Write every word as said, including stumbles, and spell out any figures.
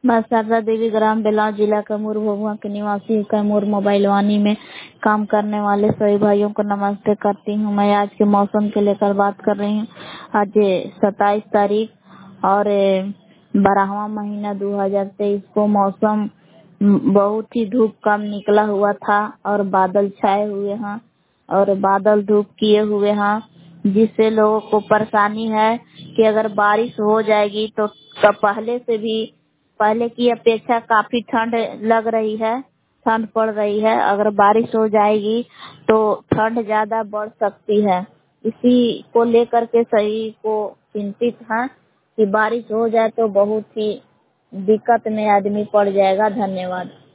मैं शारदा देवी ग्राम बेलाव जिला कैमूर भभुआ के निवासी कैमूर मोबाइल वानी में काम करने वाले सभी भाइयों को नमस्ते करती हूँ। मैं आज के मौसम के लेकर बात कर रही हूँ। आज सत्ताईस तारीख और बारहवां महीना दो हजार तेईस को मौसम बहुत ही धूप कम निकला हुआ था और बादल छाए हुए हैं और बादल धूप किए हुए हैं, जिससे लोगों को परेशानी है कि अगर बारिश हो जाएगी तो पहले से भी पहले की अपेक्षा काफी ठंड लग रही है, ठंड पड़ रही है। अगर बारिश हो जाएगी तो ठंड ज्यादा बढ़ सकती है। इसी को लेकर के सही को चिंतित है कि बारिश हो जाए तो बहुत ही दिक्कत में आदमी पड़ जाएगा। धन्यवाद।